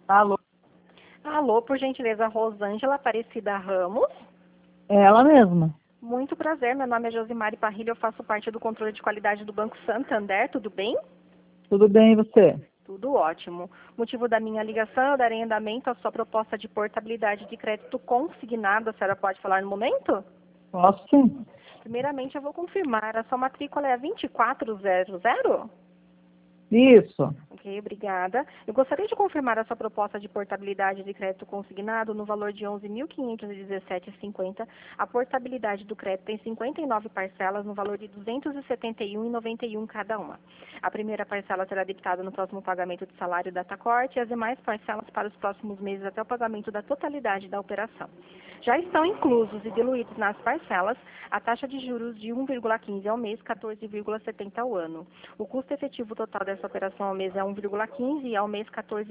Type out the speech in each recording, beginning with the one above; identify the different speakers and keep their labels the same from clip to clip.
Speaker 1: Alô?
Speaker 2: Alô, por gentileza, Rosângela Aparecida Ramos.
Speaker 1: É ela mesma.
Speaker 2: Muito prazer, meu nome é Josimari Parrilha, eu faço parte do controle de qualidade do Banco Santander, tudo bem?
Speaker 1: Tudo bem, e você?
Speaker 2: Tudo ótimo. Motivo da minha ligação, eu darei andamento à sua proposta de portabilidade de crédito consignado. A senhora pode falar no momento?
Speaker 1: Posso sim.
Speaker 2: Primeiramente, eu vou confirmar. A sua matrícula é a 2400?
Speaker 1: Isso.
Speaker 2: Ok, obrigada. Eu gostaria de confirmar a sua proposta de portabilidade de crédito consignado no valor de R$ 11.517,50. A portabilidade do crédito tem 59 parcelas no valor de R$ 271,91 cada uma. A primeira parcela será debitada no próximo pagamento de salário da data-corte e as demais parcelas para os próximos meses até o pagamento da totalidade da operação. Já estão inclusos e diluídos nas parcelas a taxa de juros de 1,15 ao mês, 14,70 ao ano. O custo efetivo total dessa operação ao mês é 1,15 e ao mês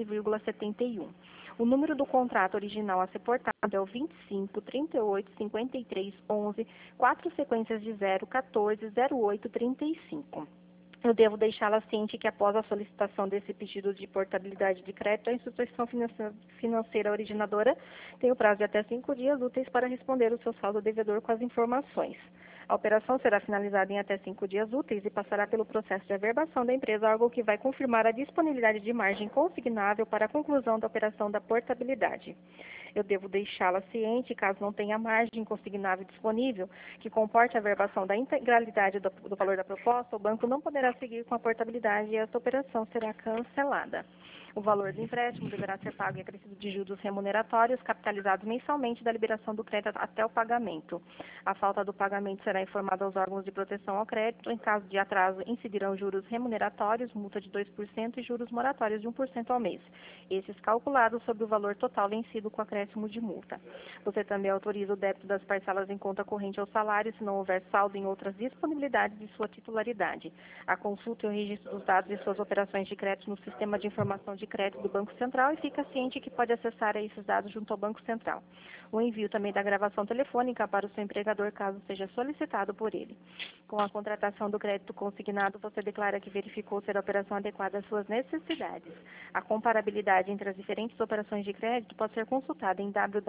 Speaker 2: 14,71. O número do contrato original a ser portado é o 25 38 53 11, 4 sequências de 0 14 08 35. Eu devo deixá-la ciente que após a solicitação desse pedido de portabilidade de crédito, a instituição financeira originadora tem o prazo de até 5 dias úteis para responder o seu saldo devedor com as informações. A operação será finalizada em até 5 dias úteis e passará pelo processo de averbação da empresa, algo que vai confirmar a disponibilidade de margem consignável para a conclusão da operação da portabilidade. Eu devo deixá-la ciente, caso não tenha margem consignável disponível, que comporte a averbação da integralidade do valor da proposta, o banco não poderá seguir com a portabilidade e esta operação será cancelada. O valor do empréstimo deverá ser pago em acrescido de juros remuneratórios, capitalizados mensalmente da liberação do crédito até o pagamento. A falta do pagamento será informada aos órgãos de proteção ao crédito. Em caso de atraso, incidirão juros remuneratórios, multa de 2% e juros moratórios de 1% ao mês. Esses calculados sobre o valor total vencido com acréscimo de multa. Você também autoriza o débito das parcelas em conta corrente ao salário, se não houver saldo em outras disponibilidades de sua titularidade. A consulta e o registro dos dados de suas operações de crédito no Sistema de Informação de Crédito do Banco Central e fica ciente que pode acessar esses dados junto ao Banco Central. O envio também da gravação telefônica para o seu empregador, caso seja solicitado por ele. Com a contratação do crédito consignado, você declara que verificou ser a operação adequada às suas necessidades. A comparabilidade entre as diferentes operações de crédito pode ser consultada em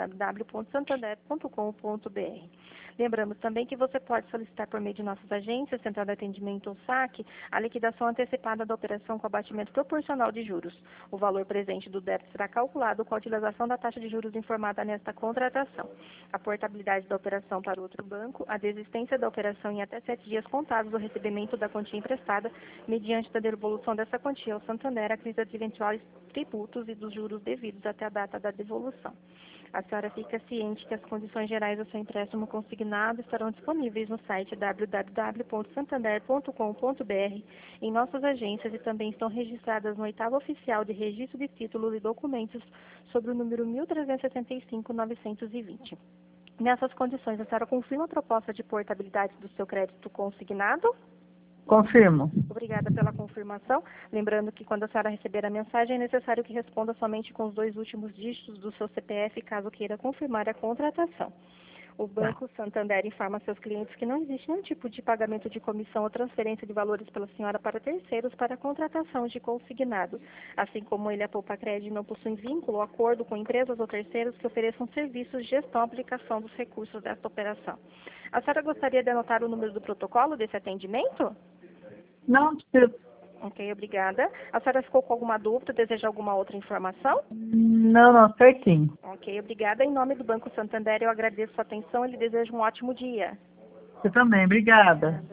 Speaker 2: www.santander.com.br. Lembramos também que você pode solicitar por meio de nossas agências, Central de Atendimento ou SAC, a liquidação antecipada da operação com abatimento proporcional de juros. O valor presente do débito será calculado com a utilização da taxa de juros informada nesta contratação. A portabilidade da operação para outro banco, a desistência da operação em até 7 dias contados do recebimento da quantia emprestada, mediante da devolução dessa quantia ao Santander, a crise de eventuais tributos e dos juros devidos até a data da devolução. A senhora fica ciente que as condições gerais do seu empréstimo consignado estarão disponíveis no site www.santander.com.br, em nossas agências e também estão registradas no 8º Oficial de Registro de Títulos e Documentos sobre o número 1365-920. Nessas condições, a senhora confirma a proposta de portabilidade do seu crédito consignado?
Speaker 1: Confirmo.
Speaker 2: Obrigada pela confirmação. Lembrando que quando a senhora receber a mensagem, é necessário que responda somente com os 2 últimos dígitos do seu CPF, caso queira confirmar a contratação. O Banco Santander informa a seus clientes que não existe nenhum tipo de pagamento de comissão ou transferência de valores pela senhora para terceiros para a contratação de consignado. Assim como ele, a Poupa Cred, não possui vínculo ou acordo com empresas ou terceiros que ofereçam serviços de gestão e aplicação dos recursos desta operação. A senhora gostaria de anotar o número do protocolo desse atendimento?
Speaker 1: Não preciso.
Speaker 2: Ok, obrigada. A senhora ficou com alguma dúvida? Deseja alguma outra informação?
Speaker 1: Não, certinho.
Speaker 2: Ok, obrigada. Em nome do Banco Santander, eu agradeço a atenção e lhe desejo um ótimo dia.
Speaker 1: Você também, obrigada.